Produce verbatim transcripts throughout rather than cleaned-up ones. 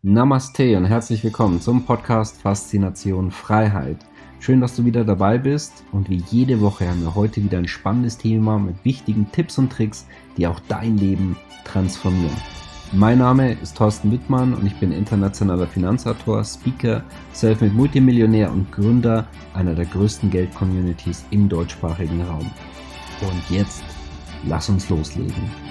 Namaste und herzlich willkommen zum Podcast Faszination Freiheit. Schön, dass du wieder dabei bist und wie jede Woche haben wir heute wieder ein spannendes Thema mit wichtigen Tipps und Tricks, die auch dein Leben transformieren. Mein Name ist Thorsten Wittmann und ich bin internationaler Finanzautor, Speaker, Selfmade Multimillionär und Gründer einer der größten Geld-Communities im deutschsprachigen Raum. Und jetzt lass uns loslegen.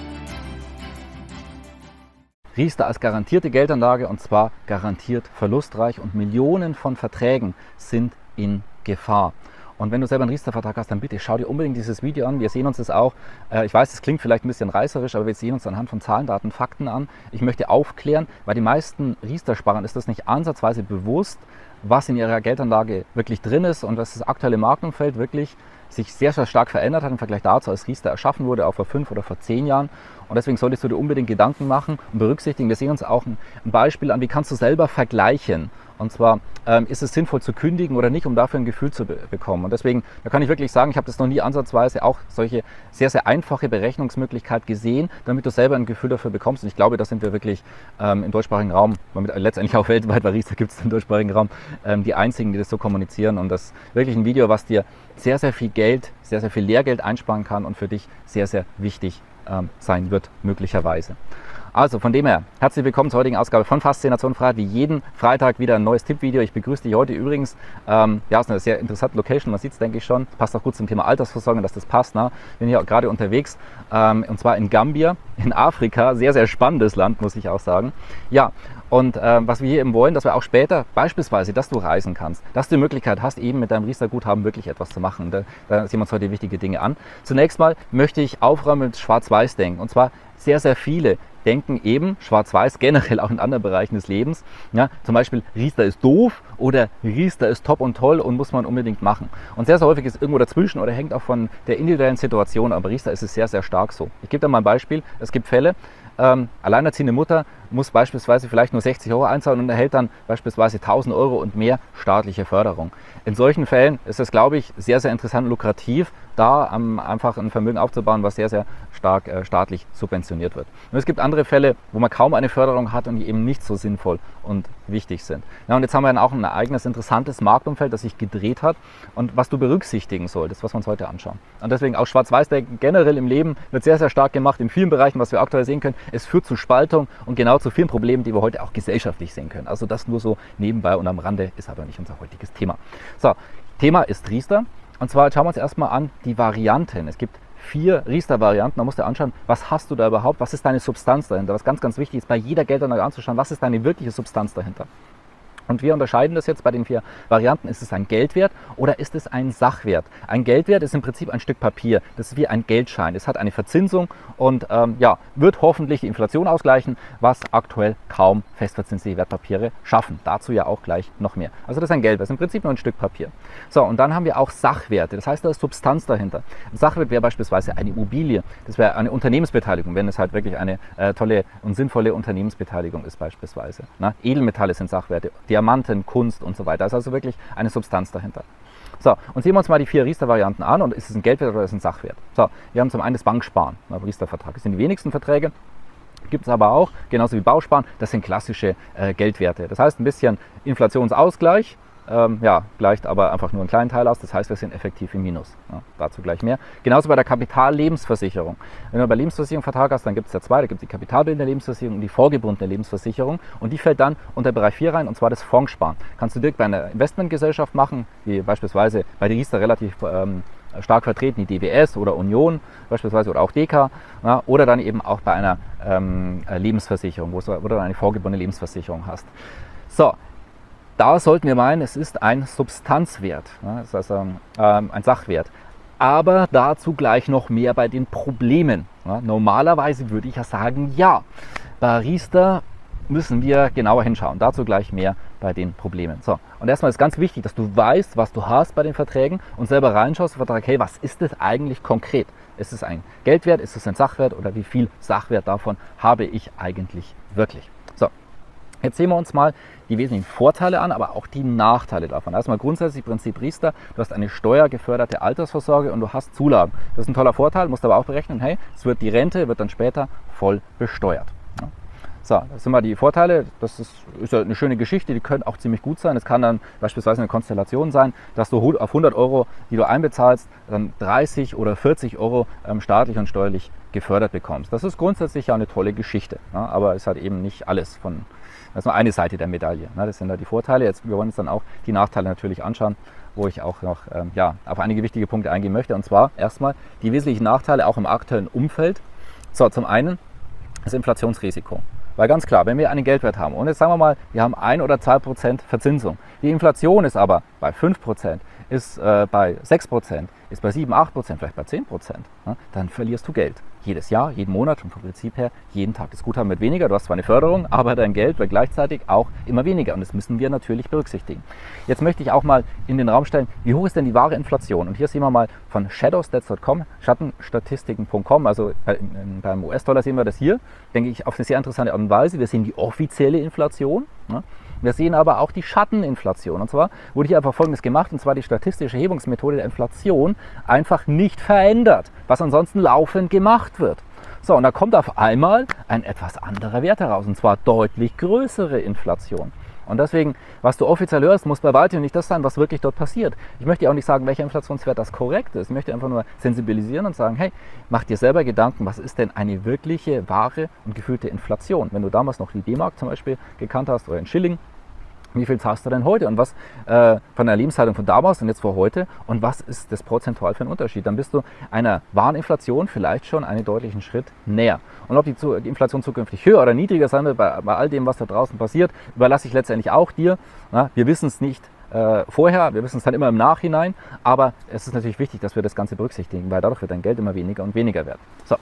Riester als garantierte Geldanlage und zwar garantiert verlustreich und Millionen von Verträgen sind in Gefahr. Und wenn du selber einen Riester-Vertrag hast, dann bitte schau dir unbedingt dieses Video an. Wir sehen uns das auch. Ich weiß, das klingt vielleicht ein bisschen reißerisch, aber wir sehen uns anhand von Zahlen, Daten, Fakten an. Ich möchte aufklären, weil die meisten Riester-Sparern ist das nicht ansatzweise bewusst, was in ihrer Geldanlage wirklich drin ist und was das aktuelle Marktumfeld wirklich sich sehr, sehr stark verändert hat im Vergleich dazu, als Riester erschaffen wurde, auch vor fünf oder vor zehn Jahren. Und deswegen solltest du dir unbedingt Gedanken machen und berücksichtigen. Wir sehen uns auch ein Beispiel an, wie kannst du selber vergleichen. Und zwar, ähm, ist es sinnvoll zu kündigen oder nicht, um dafür ein Gefühl zu be bekommen. Und deswegen, da kann ich wirklich sagen, ich habe das noch nie ansatzweise auch solche sehr, sehr einfache Berechnungsmöglichkeit gesehen, damit du selber ein Gefühl dafür bekommst. Und ich glaube, da sind wir wirklich ähm, im deutschsprachigen Raum, damit letztendlich auch weltweit, weil Riester gibt es im deutschsprachigen Raum, ähm, die einzigen, die das so kommunizieren. Und das ist wirklich ein Video, was dir sehr, sehr viel Geld, sehr, sehr viel Lehrgeld einsparen kann und für dich sehr, sehr wichtig ähm, sein wird, möglicherweise. Also von dem her, herzlich willkommen zur heutigen Ausgabe von Faszination Freiheit. Wie jeden Freitag wieder ein neues Tippvideo. Ich begrüße dich heute übrigens, ähm, ja, ist eine sehr interessante Location, man sieht es, denke ich schon. Passt auch gut zum Thema Altersvorsorge, dass das passt. Ne? Bin hier auch gerade unterwegs, ähm, und zwar in Gambia, in Afrika. Sehr, sehr spannendes Land, muss ich auch sagen. Ja, und ähm, was wir hier eben wollen, dass wir auch später beispielsweise, dass du reisen kannst, dass du die Möglichkeit hast, eben mit deinem Riester-Guthaben wirklich etwas zu machen. Da, da sehen wir uns heute wichtige Dinge an. Zunächst mal möchte ich aufräumen mit Schwarz-Weiß-Denken. Und zwar sehr, sehr viele denken eben schwarz-weiß generell auch in anderen Bereichen des Lebens. Ja, zum Beispiel Riester ist doof oder Riester ist top und toll und muss man unbedingt machen. Und sehr, sehr häufig ist irgendwo dazwischen oder hängt auch von der individuellen Situation, aber Riester ist es sehr, sehr stark so. Ich gebe da mal ein Beispiel. Es gibt Fälle, ähm, alleinerziehende Mutter muss beispielsweise vielleicht nur sechzig Euro einzahlen und erhält dann beispielsweise tausend Euro und mehr staatliche Förderung. In solchen Fällen ist es, glaube ich, sehr, sehr interessant und lukrativ, da ähm, einfach ein Vermögen aufzubauen, was sehr, sehr stark äh, staatlich subventioniert wird. Und es gibt andere Fälle, wo man kaum eine Förderung hat und die eben nicht so sinnvoll und wichtig sind. Ja, und jetzt haben wir dann auch ein eigenes interessantes Marktumfeld, das sich gedreht hat und was du berücksichtigen solltest, was wir uns heute anschauen. Und deswegen auch Schwarz-Weiß-Denken generell im Leben wird sehr, sehr stark gemacht in vielen Bereichen, was wir aktuell sehen können. Es führt zu Spaltung und genau zu vielen Problemen, die wir heute auch gesellschaftlich sehen können. Also das nur so nebenbei und am Rande, ist aber nicht unser heutiges Thema. So, Thema ist Riester. Und zwar schauen wir uns erstmal an die Varianten. Es gibt vier Riester-Varianten. Da musst du anschauen, was hast du da überhaupt, was ist deine Substanz dahinter. Was ganz, ganz wichtig ist, bei jeder Geldanlage anzuschauen, was ist deine wirkliche Substanz dahinter. Und wir unterscheiden das jetzt bei den vier Varianten. Ist es ein Geldwert oder ist es ein Sachwert? Ein Geldwert ist im Prinzip ein Stück Papier. Das ist wie ein Geldschein. Es hat eine Verzinsung und ähm, ja, wird hoffentlich die Inflation ausgleichen, was aktuell kaum festverzinsliche Wertpapiere schaffen. Dazu ja auch gleich noch mehr. Also das ist ein Geldwert. Das ist im Prinzip nur ein Stück Papier. So, und dann haben wir auch Sachwerte. Das heißt, da ist Substanz dahinter. Ein Sachwert wäre beispielsweise eine Immobilie. Das wäre eine Unternehmensbeteiligung, wenn es halt wirklich eine äh, tolle und sinnvolle Unternehmensbeteiligung ist beispielsweise. Na, Edelmetalle sind Sachwerte. Diamanten, Kunst und so weiter. Da ist also wirklich eine Substanz dahinter. So, und sehen wir uns mal die vier Riester-Varianten an. Und ist es ein Geldwert oder ist es ein Sachwert? So, wir haben zum einen das Banksparen, Riester-Vertrag. Das sind die wenigsten Verträge. Gibt es aber auch, genauso wie Bausparen, das sind klassische äh, Geldwerte. Das heißt, ein bisschen Inflationsausgleich, ähm, ja, gleicht aber einfach nur einen kleinen Teil aus. Das heißt, wir sind effektiv im Minus. Ja, dazu gleich mehr. Genauso bei der Kapitallebensversicherung. Wenn du bei Lebensversicherung Vertrag hast, dann gibt es ja zwei. Da gibt es die kapitalbildende Lebensversicherung und die vorgebundene Lebensversicherung. Und die fällt dann unter Bereich vier rein, und zwar das Fondssparen. Kannst du direkt bei einer Investmentgesellschaft machen, wie beispielsweise bei der Riester relativ ähm, stark vertreten, die D B S oder Union beispielsweise oder auch D K, ja, oder dann eben auch bei einer ähm, Lebensversicherung, wo du dann eine vorgebundene Lebensversicherung hast. So, da sollten wir meinen, es ist ein Substanzwert, ja, das heißt ähm, ein Sachwert. Aber dazu gleich noch mehr bei den Problemen. Ja, normalerweise würde ich ja sagen, ja, bei Riester müssen wir genauer hinschauen. Dazu gleich mehr bei den Problemen. So, und erstmal ist ganz wichtig, dass du weißt, was du hast bei den Verträgen und selber reinschaust und Vertrag, hey, was ist das eigentlich konkret? Ist es ein Geldwert, ist es ein Sachwert oder wie viel Sachwert davon habe ich eigentlich wirklich? So, jetzt sehen wir uns mal die wesentlichen Vorteile an, aber auch die Nachteile davon. Erstmal grundsätzlich Prinzip Riester, du hast eine steuergeförderte Altersvorsorge und du hast Zulagen. Das ist ein toller Vorteil, musst aber auch berechnen, hey, es wird die Rente, wird dann später voll besteuert. Ja. So, das sind mal die Vorteile. Das ist, ist ja eine schöne Geschichte, die können auch ziemlich gut sein. Es kann dann beispielsweise eine Konstellation sein, dass du auf hundert Euro, die du einbezahlst, dann dreißig oder vierzig Euro ähm, staatlich und steuerlich gefördert bekommst. Das ist grundsätzlich ja eine tolle Geschichte, ja, aber ist halt eben nicht alles von, das ist nur eine Seite der Medaille. Ne? Das sind da die Vorteile. Jetzt, wir wollen uns dann auch die Nachteile natürlich anschauen, wo ich auch noch ähm, ja, auf einige wichtige Punkte eingehen möchte. Und zwar erstmal die wesentlichen Nachteile auch im aktuellen Umfeld. So, zum einen das Inflationsrisiko. Weil ganz klar, wenn wir einen Geldwert haben und jetzt sagen wir mal, wir haben ein oder zwei Prozent Verzinsung, die Inflation ist aber bei fünf Prozent, ist äh, bei sechs Prozent, ist bei sieben, acht Prozent, vielleicht bei zehn Prozent, ne, dann verlierst du Geld. Jedes Jahr, jeden Monat und vom Prinzip her jeden Tag. Das Guthaben wird weniger, du hast zwar eine Förderung, aber dein Geld wird gleichzeitig auch immer weniger und das müssen wir natürlich berücksichtigen. Jetzt möchte ich auch mal in den Raum stellen, wie hoch ist denn die wahre Inflation? Und hier sehen wir mal von shadowstats punkt com, schattenstatistiken punkt com, also beim U S-Dollar sehen wir das hier, denke ich, auf eine sehr interessante Art und Weise. Wir sehen die offizielle Inflation. Ne? Wir sehen aber auch die Schatteninflation. Und zwar wurde hier einfach Folgendes gemacht, und zwar die statistische Erhebungsmethode der Inflation einfach nicht verändert, was ansonsten laufend gemacht wird. So, und da kommt auf einmal ein etwas anderer Wert heraus, und zwar deutlich größere Inflation. Und deswegen, was du offiziell hörst, muss bei weitem nicht das sein, was wirklich dort passiert. Ich möchte dir auch nicht sagen, welcher Inflationswert das korrekt ist. Ich möchte einfach nur sensibilisieren und sagen, hey, mach dir selber Gedanken, was ist denn eine wirkliche, wahre und gefühlte Inflation? Wenn du damals noch die D-Mark zum Beispiel gekannt hast oder den Schilling, wie viel zahlst du denn heute und was äh, von der Lebenshaltung von damals und jetzt vor heute und was ist das prozentual für ein Unterschied? Dann bist du einer wahren Inflation vielleicht schon einen deutlichen Schritt näher. Und ob die, zu, die Inflation zukünftig höher oder niedriger sein wird, bei, bei all dem, was da draußen passiert, überlasse ich letztendlich auch dir. Na, wir wissen es nicht äh, vorher, wir wissen es dann immer im Nachhinein, aber es ist natürlich wichtig, dass wir das Ganze berücksichtigen, weil dadurch wird dein Geld immer weniger und weniger wert. So,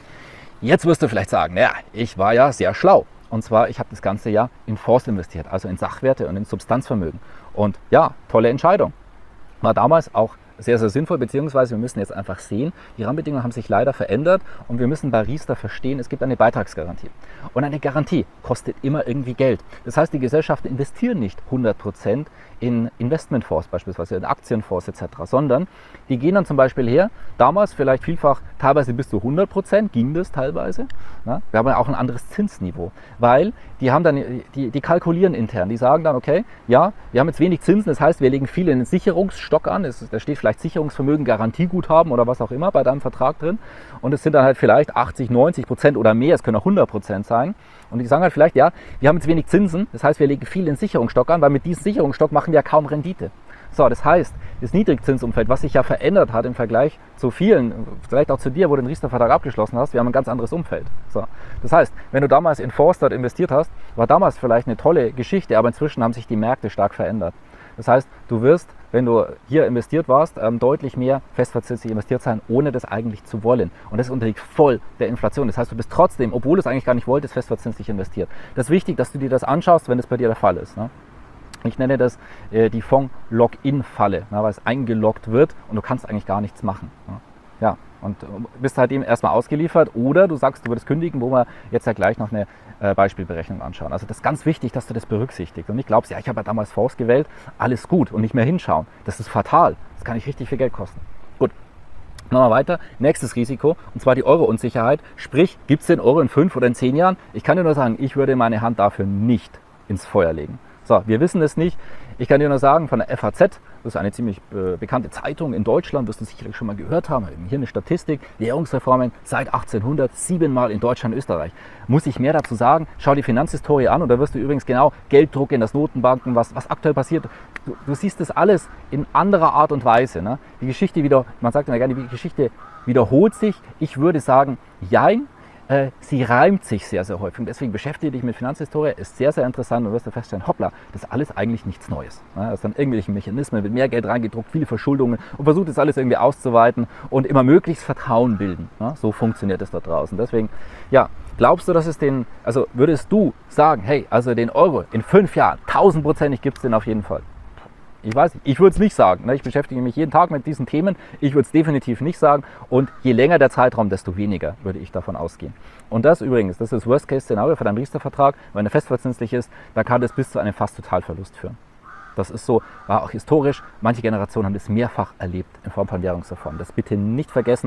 jetzt wirst du vielleicht sagen, naja, ich war ja sehr schlau. Und zwar, ich habe das ganze Jahr in Fonds investiert, also in Sachwerte und in Substanzvermögen. Und ja, tolle Entscheidung. War damals auch sehr, sehr sinnvoll, beziehungsweise wir müssen jetzt einfach sehen, die Rahmenbedingungen haben sich leider verändert und wir müssen bei Riester verstehen, es gibt eine Beitragsgarantie. Und eine Garantie kostet immer irgendwie Geld. Das heißt, die Gesellschaften investieren nicht hundert Prozent in Investmentfonds, beispielsweise in Aktienfonds et cetera, sondern die gehen dann zum Beispiel her, damals vielleicht vielfach teilweise bis zu hundert Prozent, ging das teilweise. Ja, wir haben ja auch ein anderes Zinsniveau, weil die haben dann, die, die kalkulieren intern, die sagen dann, okay, ja, wir haben jetzt wenig Zinsen, das heißt, wir legen viel in den Sicherungsstock an, es, da steht vielleicht Sicherungsvermögen, Garantieguthaben oder was auch immer bei deinem Vertrag drin und es sind dann halt vielleicht achtzig, neunzig Prozent oder mehr, es können auch hundert Prozent sein und die sagen halt vielleicht, ja, wir haben jetzt wenig Zinsen, das heißt, wir legen viel in den Sicherungsstock an, weil mit diesem Sicherungsstock machen wir ja kaum Rendite. So, das heißt, das Niedrigzinsumfeld, was sich ja verändert hat im Vergleich zu vielen, vielleicht auch zu dir, wo du den Riester-Vertrag abgeschlossen hast, wir haben ein ganz anderes Umfeld. So, das heißt, wenn du damals in Fonds dort investiert hast, war damals vielleicht eine tolle Geschichte, aber inzwischen haben sich die Märkte stark verändert. Das heißt, du wirst, wenn du hier investiert warst, ähm, deutlich mehr festverzinslich investiert sein, ohne das eigentlich zu wollen. Und das unterliegt voll der Inflation. Das heißt, du bist trotzdem, obwohl du es eigentlich gar nicht wolltest, festverzinslich investiert. Das ist wichtig, dass du dir das anschaust, wenn das bei dir der Fall ist. Ne? Ich nenne das äh, die Fonds-Login-Falle, weil es eingeloggt wird und du kannst eigentlich gar nichts machen. Ne? Ja, und äh, bist halt eben erstmal ausgeliefert oder du sagst, du würdest kündigen, wo wir jetzt ja gleich noch eine äh, Beispielberechnung anschauen. Also das ist ganz wichtig, dass du das berücksichtigst und nicht glaubst, ja, ich habe ja damals Fonds gewählt, alles gut und nicht mehr hinschauen. Das ist fatal. Das kann nicht richtig viel Geld kosten. Gut. Machen wir weiter. Nächstes Risiko, und zwar die Euro-Unsicherheit. Sprich, gibt es den Euro in fünf oder in zehn Jahren? Ich kann dir nur sagen, ich würde meine Hand dafür nicht ins Feuer legen. So, wir wissen es nicht. Ich kann dir nur sagen, von der F A Z, das ist eine ziemlich äh, bekannte Zeitung in Deutschland, wirst du sicherlich schon mal gehört haben. Hier eine Statistik, Währungsreformen seit achtzehnhundert, siebenmal in Deutschland und Österreich. Muss ich mehr dazu sagen? Schau die Finanzhistorie an und da wirst du übrigens genau Gelddruck in das Notenbanken, was, was aktuell passiert. Du, du siehst das alles in anderer Art und Weise. Ne? Die Geschichte wieder, man sagt immer gerne, die Geschichte wiederholt sich. Ich würde sagen, jein. Äh, sie reimt sich sehr, sehr häufig. Und deswegen beschäftige dich mit Finanzhistorie, ist sehr, sehr interessant und wirst du feststellen, hoppla, das ist alles eigentlich nichts Neues. Ja, es sind irgendwelche Mechanismen, wird mehr Geld reingedruckt, viele Verschuldungen und versucht das alles irgendwie auszuweiten und immer möglichst Vertrauen bilden. Ja, so funktioniert es da draußen. Deswegen, ja, glaubst du, dass es den, also würdest du sagen, hey, also den Euro in fünf Jahren, tausendprozentig gibt es den auf jeden Fall? Ich weiß nicht, ich würde es nicht sagen. Ich beschäftige mich jeden Tag mit diesen Themen. Ich würde es definitiv nicht sagen. Und je länger der Zeitraum, desto weniger würde ich davon ausgehen. Und das übrigens, das ist das Worst-Case-Szenario für deinen Riester-Vertrag. Wenn er festverzinslich ist, dann kann das bis zu einem fast Totalverlust führen. Das ist so, war auch historisch. Manche Generationen haben das mehrfach erlebt in Form von Währungsreformen. Das bitte nicht vergessen.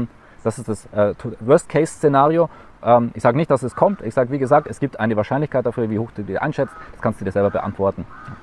Das ist das äh, Worst-Case-Szenario. Ähm, ich sage nicht, dass es kommt. Ich sage, wie gesagt, es gibt eine Wahrscheinlichkeit dafür, wie hoch du die einschätzt. Das kannst du dir selber beantworten.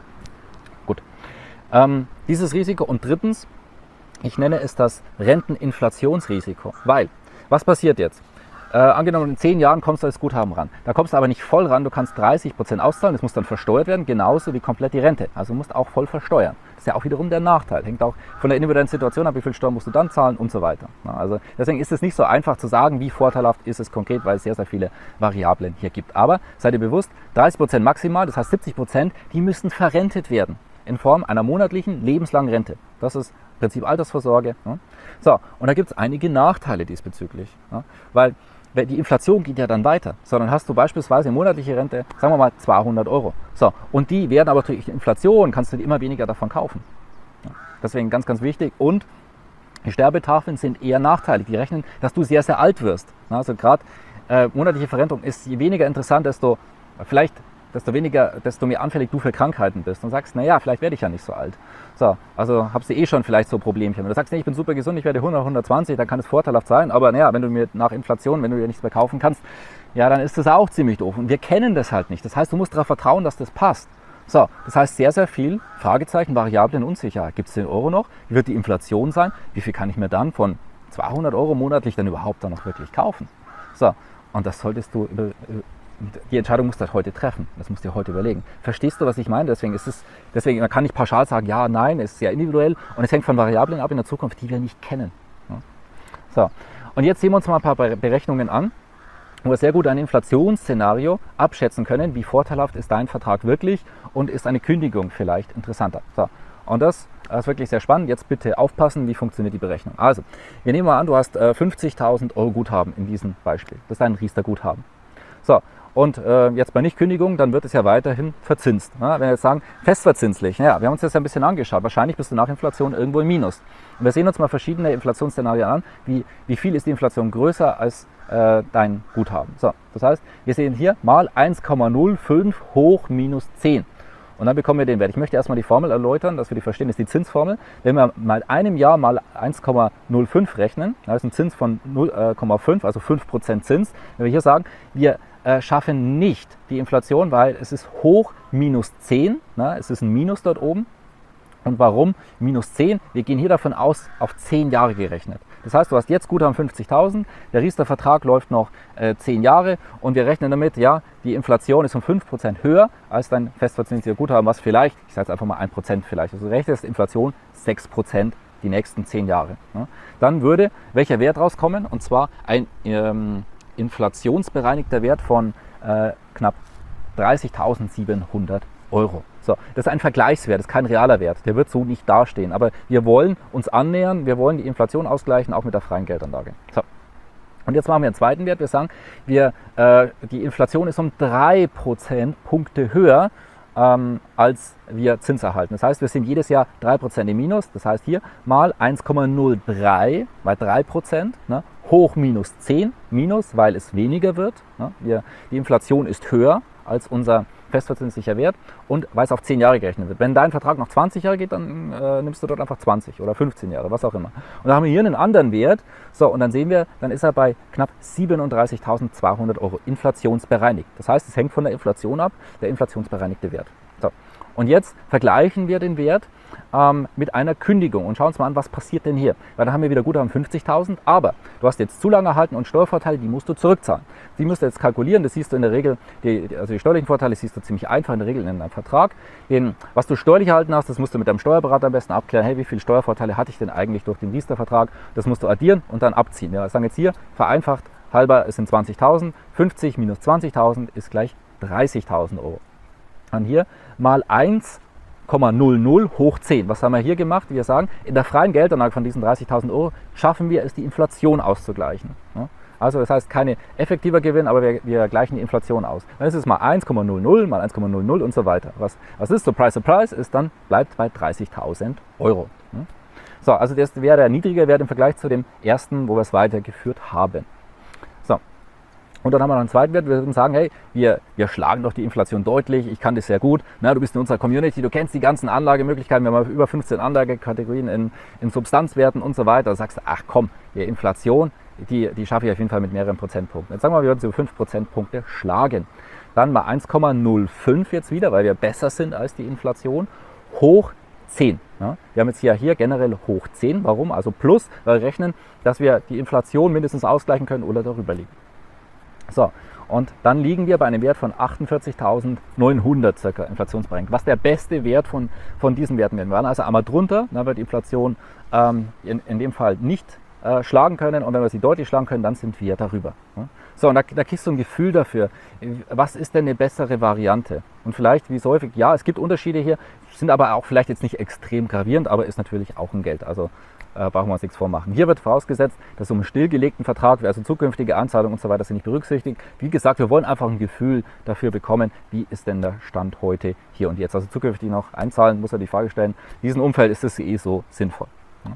Gut. Ähm, dieses Risiko. Und drittens, ich nenne es das Renteninflationsrisiko. Weil, was passiert jetzt? Äh, angenommen, in zehn Jahren kommst du als Guthaben ran. Da kommst du aber nicht voll ran, du kannst dreißig Prozent auszahlen, das muss dann versteuert werden, genauso wie komplett die Rente. Also du musst auch voll versteuern. Das ist ja auch wiederum der Nachteil. Hängt auch von der individuellen Situation ab, wie viel Steuern musst du dann zahlen und so weiter. Also deswegen ist es nicht so einfach zu sagen, wie vorteilhaft ist es konkret, weil es sehr, sehr viele Variablen hier gibt. Aber seid ihr bewusst, dreißig Prozent maximal, das heißt siebzig Prozent, die müssen verrentet werden in Form einer monatlichen, lebenslangen Rente. Das ist im Prinzip Altersvorsorge. So, und da gibt es einige Nachteile diesbezüglich, weil die Inflation geht ja dann weiter. So, dann hast du beispielsweise eine monatliche Rente, sagen wir mal zweihundert Euro. So, und die werden aber durch die Inflation, kannst du dir immer weniger davon kaufen. Ja, deswegen ganz, ganz wichtig. Und die Sterbetafeln sind eher nachteilig. Die rechnen, dass du sehr, sehr alt wirst. Also gerade äh, monatliche Verrentung ist je weniger interessant, desto vielleicht desto weniger, desto mehr anfällig du für Krankheiten bist und sagst, naja, vielleicht werde ich ja nicht so alt. So, also hast du eh schon vielleicht so Problemchen. Wenn du sagst, nee, ich bin super gesund, ich werde hundert, hundertzwanzig, dann kann es vorteilhaft sein, aber naja, wenn du mir nach Inflation, wenn du dir nichts mehr kaufen kannst, ja, dann ist das auch ziemlich doof. Und wir kennen das halt nicht. Das heißt, du musst darauf vertrauen, dass das passt. So, das heißt sehr, sehr viel Fragezeichen, Variablen, Unsicherheit. Gibt es den Euro noch? Wie wird die Inflation sein? Wie viel kann ich mir dann von zweihundert Euro monatlich dann überhaupt dann noch wirklich kaufen? So, und das solltest du über, die Entscheidung musst du halt heute treffen. Das musst du dir heute überlegen. Verstehst du, was ich meine? Deswegen ist es, deswegen man kann nicht pauschal sagen, ja, nein, es ist sehr individuell und es hängt von Variablen ab in der Zukunft, die wir nicht kennen. Ja. So, und jetzt sehen wir uns mal ein paar Berechnungen an, wo wir sehr gut ein Inflationsszenario abschätzen können, wie vorteilhaft ist dein Vertrag wirklich und ist eine Kündigung vielleicht interessanter. So, und das ist wirklich sehr spannend. Jetzt bitte aufpassen, wie funktioniert die Berechnung. Also, wir nehmen mal an, du hast äh, fünfzigtausend Euro Guthaben in diesem Beispiel. Das ist ein Riester-Guthaben. So, und äh, jetzt bei Nichtkündigung, dann wird es ja weiterhin verzinst. Ja, wenn wir jetzt sagen, festverzinslich, ja, wir haben uns das ja ein bisschen angeschaut. Wahrscheinlich bist du nach Inflation irgendwo im Minus. Und wir sehen uns mal verschiedene Inflationsszenarien an. Wie, wie viel ist die Inflation größer als äh, dein Guthaben? So, das heißt, wir sehen hier mal eins Komma null fünf hoch minus zehn. Und dann bekommen wir den Wert. Ich möchte erstmal die Formel erläutern, dass wir die verstehen. Das ist die Zinsformel. Wenn wir mal einem Jahr mal eins Komma null fünf rechnen, das ist ein Zins von null Komma fünf, also fünf Prozent Zins. Wenn wir hier sagen, wir äh, schaffen nicht die Inflation, weil es ist hoch minus zehn, na, es ist ein Minus dort oben. Und warum minus zehn? Wir gehen hier davon aus, auf zehn Jahre gerechnet. Das heißt, du hast jetzt Guthaben fünfzigtausend, der Riester-Vertrag läuft noch äh, zehn Jahre und wir rechnen damit, ja, die Inflation ist um fünf Prozent höher als dein festverzinslicher Guthaben, was vielleicht, ich sage jetzt einfach mal ein Prozent vielleicht, also rechnest Inflation sechs Prozent die nächsten zehn Jahre. Ja. Dann würde welcher Wert rauskommen? Und zwar ein ähm, inflationsbereinigter Wert von äh, knapp dreißigtausendsiebenhundert Euro. So, das ist ein Vergleichswert, das ist kein realer Wert, der wird so nicht dastehen. Aber wir wollen uns annähern, wir wollen die Inflation ausgleichen, auch mit der freien Geldanlage. So. Und jetzt machen wir einen zweiten Wert. Wir sagen, wir, äh, die Inflation ist um drei Prozentpunkte höher, ähm, als wir Zins erhalten. Das heißt, wir sind jedes Jahr drei Prozent im Minus. Das heißt hier mal eins Komma null drei bei drei Prozent, ne, hoch minus zehn, minus, weil es weniger wird. Ne, wir, die Inflation ist höher als unser festverzinslicher Wert und weil es auf zehn Jahre gerechnet wird. Wenn dein Vertrag noch zwanzig Jahre geht, dann äh, nimmst du dort einfach zwanzig oder fünfzehn Jahre, was auch immer. Und dann haben wir hier einen anderen Wert. So, und dann sehen wir, dann ist er bei knapp siebenunddreißigtausendzweihundert Euro inflationsbereinigt. Das heißt, es hängt von der Inflation ab, der inflationsbereinigte Wert. So. Und jetzt vergleichen wir den Wert ähm, mit einer Kündigung und schauen uns mal an, was passiert denn hier. Weil dann haben wir wieder Guthaben fünfzigtausend, aber du hast jetzt Zulagen erhalten und Steuervorteile, die musst du zurückzahlen. Die musst du jetzt kalkulieren, das siehst du in der Regel, die, also die steuerlichen Vorteile siehst du ziemlich einfach in der Regel in deinem Vertrag. Den, was du steuerlich erhalten hast, das musst du mit deinem Steuerberater am besten abklären. Hey, wie viele Steuervorteile hatte ich denn eigentlich durch den Riester-Vertrag? Das musst du addieren und dann abziehen. Ja, wir sagen jetzt hier, vereinfacht halber, es sind zwanzigtausend, fünfzig minus zwanzigtausend ist gleich dreißigtausend Euro. Und hier mal eins Komma null null hoch zehn. Was haben wir hier gemacht? Wir sagen, in der freien Geldanlage von diesen dreißigtausend Euro schaffen wir es, die Inflation auszugleichen. Also das heißt, kein effektiver Gewinn, aber wir, wir gleichen die Inflation aus. Dann ist es mal eins Komma null null mal eins Komma null null und so weiter. Was, was ist so? Price to Price ist dann, bleibt bei dreißigtausend Euro. So, also das wäre der niedrige Wert im Vergleich zu dem ersten, wo wir es weitergeführt haben. So, Und dann haben wir noch einen zweiten Wert, wir würden sagen, hey, wir, wir schlagen doch die Inflation deutlich, ich kann das sehr gut. Na, du bist in unserer Community, du kennst die ganzen Anlagemöglichkeiten, wir haben über fünfzehn Anlagekategorien in, in Substanzwerten und so weiter. Da sagst du, ach komm, die Inflation, die, die schaffe ich auf jeden Fall mit mehreren Prozentpunkten. Jetzt sagen wir, wir würden sie über fünf Prozentpunkte schlagen. Dann mal eins Komma null fünf jetzt wieder, weil wir besser sind als die Inflation, hoch zehn. Ja, wir haben jetzt hier, hier generell hoch zehn. Warum? Also plus, weil wir rechnen, dass wir die Inflation mindestens ausgleichen können oder darüber liegen. So, und dann liegen wir bei einem Wert von achtundvierzigtausendneunhundert circa inflationsbereinigt. Was der beste Wert von, von diesen Werten werden. Wir waren also einmal drunter, dann wird die Inflation ähm, in, in dem Fall nicht äh, schlagen können, und wenn wir sie deutlich schlagen können, dann sind wir darüber. Ja? So, und da, da kriegst du ein Gefühl dafür, was ist denn eine bessere Variante? Und vielleicht, wie so häufig, ja, es gibt Unterschiede hier, sind aber auch vielleicht jetzt nicht extrem gravierend, aber ist natürlich auch ein Geld. Also Äh, brauchen wir uns nichts vormachen. Hier wird vorausgesetzt, dass um einen stillgelegten Vertrag, also zukünftige Anzahlungen und so weiter, sind nicht berücksichtigt. Wie gesagt, wir wollen einfach ein Gefühl dafür bekommen, wie ist denn der Stand heute, hier und jetzt. Also zukünftig noch einzahlen, muss er die Frage stellen. In diesem Umfeld ist es eh so sinnvoll.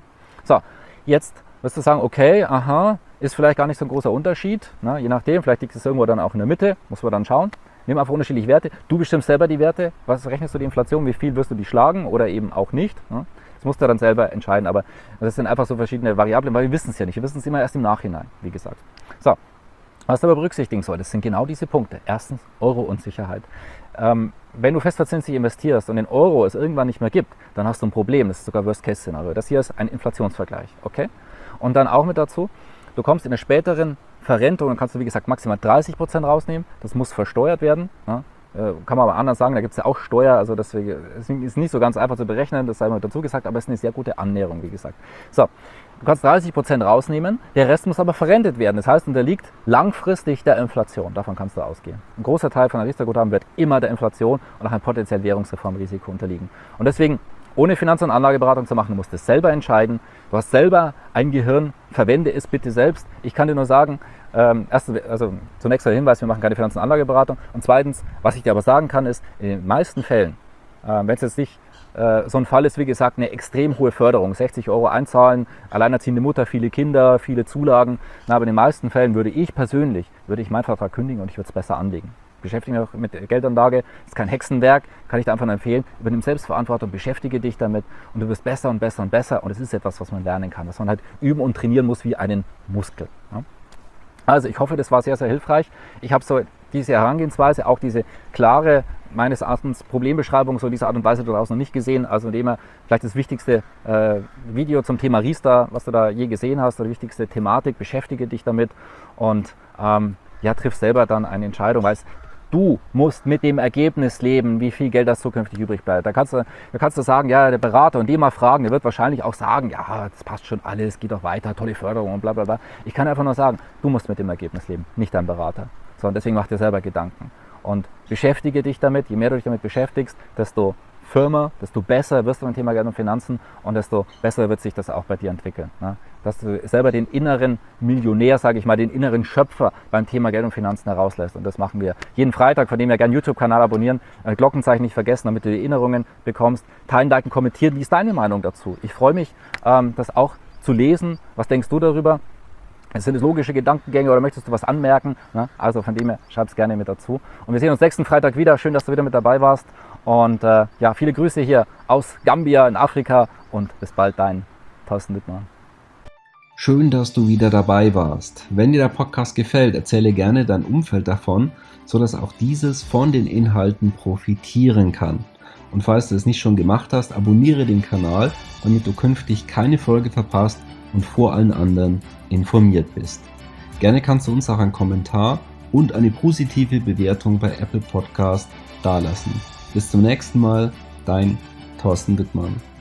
So, jetzt wirst du sagen, okay, aha, ist vielleicht gar nicht so ein großer Unterschied. Na, je nachdem, vielleicht liegt es irgendwo dann auch in der Mitte, muss man dann schauen. Nimm einfach unterschiedliche Werte. Du bestimmst selber die Werte. Was rechnest du die Inflation? Wie viel wirst du die schlagen oder eben auch nicht? Das musst du dann selber entscheiden, aber das sind einfach so verschiedene Variablen, weil wir wissen es ja nicht. Wir wissen es immer erst im Nachhinein, wie gesagt. So, was du aber berücksichtigen solltest, sind genau diese Punkte. Erstens, Euro-Unsicherheit. Ähm, wenn du festverzinslich investierst und den Euro es irgendwann nicht mehr gibt, dann hast du ein Problem. Das ist sogar Worst-Case-Szenario. Das hier ist ein Inflationsvergleich, okay? Und dann auch mit dazu, du kommst in der späteren Verrentung, dann kannst du, wie gesagt, maximal dreißig Prozent rausnehmen. Das muss versteuert werden. Ja? Kann man aber anders sagen, da gibt es ja auch Steuer, also deswegen ist es nicht so ganz einfach zu berechnen, das sei mal dazu gesagt, aber es ist eine sehr gute Annäherung, wie gesagt. So, du kannst dreißig Prozent rausnehmen, der Rest muss aber verrentet werden, das heißt, unterliegt langfristig der Inflation, davon kannst du ausgehen. Ein großer Teil von Riester-Guthaben wird immer der Inflation und auch einem potenziellen Währungsreformrisiko unterliegen. Und deswegen, ohne Finanz- und Anlageberatung zu machen, du musst es selber entscheiden, du hast selber ein Gehirn, verwende es bitte selbst. Ich kann dir nur sagen, Ähm, erstens, also zunächst der Hinweis, wir machen keine Finanz- und Anlageberatung. Und zweitens, was ich dir aber sagen kann, ist, in den meisten Fällen, äh, wenn es jetzt nicht äh, so ein Fall ist, wie gesagt, eine extrem hohe Förderung, sechzig Euro einzahlen, alleinerziehende Mutter, viele Kinder, viele Zulagen, na, aber in den meisten Fällen würde ich persönlich, würde ich meinen Vertrag kündigen und ich würde es besser anlegen. Beschäftige dich mit Geldanlage, ist kein Hexenwerk, kann ich dir einfach nur empfehlen. Übernimm Selbstverantwortung, beschäftige dich damit und du wirst besser und besser und besser. Und es ist etwas, was man lernen kann, was man halt üben und trainieren muss wie einen Muskel. Ja? Also ich hoffe, das war sehr, sehr hilfreich. Ich habe so diese Herangehensweise, auch diese klare, meines Erachtens, Problembeschreibung so in dieser Art und Weise daraus noch nicht gesehen. Also indem er vielleicht das wichtigste äh, Video zum Thema Riester, was du da je gesehen hast, oder die wichtigste Thematik, beschäftige dich damit und ähm, ja, triff selber dann eine Entscheidung, weil es du musst mit dem Ergebnis leben, wie viel Geld das zukünftig übrig bleibt. Da kannst du, da kannst du sagen, ja, der Berater und den mal fragen, der wird wahrscheinlich auch sagen, ja, das passt schon alles, geht doch weiter, tolle Förderung und bla bla bla. Ich kann einfach nur sagen, du musst mit dem Ergebnis leben, nicht dein Berater. So, und deswegen mach dir selber Gedanken. Und beschäftige dich damit, je mehr du dich damit beschäftigst, desto firmer, desto besser wirst du beim Thema Geld und Finanzen und desto besser wird sich das auch bei dir entwickeln. Ne? Dass du selber den inneren Millionär, sage ich mal, den inneren Schöpfer beim Thema Geld und Finanzen herauslässt. Und das machen wir jeden Freitag, von dem her gerne YouTube-Kanal abonnieren, äh, Glockenzeichen nicht vergessen, damit du die Erinnerungen bekommst. Teilen, liken, kommentieren, wie ist deine Meinung dazu? Ich freue mich, ähm, das auch zu lesen. Was denkst du darüber? Sind es logische Gedankengänge oder möchtest du was anmerken? Ne? Also von dem her, schreib es gerne mit dazu. Und wir sehen uns nächsten Freitag wieder. Schön, dass du wieder mit dabei warst. Und äh, ja, viele Grüße hier aus Gambia in Afrika und bis bald, dein Thorsten Wittmann. Schön, dass du wieder dabei warst. Wenn dir der Podcast gefällt, erzähle gerne dein Umfeld davon, sodass auch dieses von den Inhalten profitieren kann. Und falls du es nicht schon gemacht hast, abonniere den Kanal, damit du künftig keine Folge verpasst und vor allen anderen informiert bist. Gerne kannst du uns auch einen Kommentar und eine positive Bewertung bei Apple Podcast dalassen. Bis zum nächsten Mal, dein Thorsten Wittmann.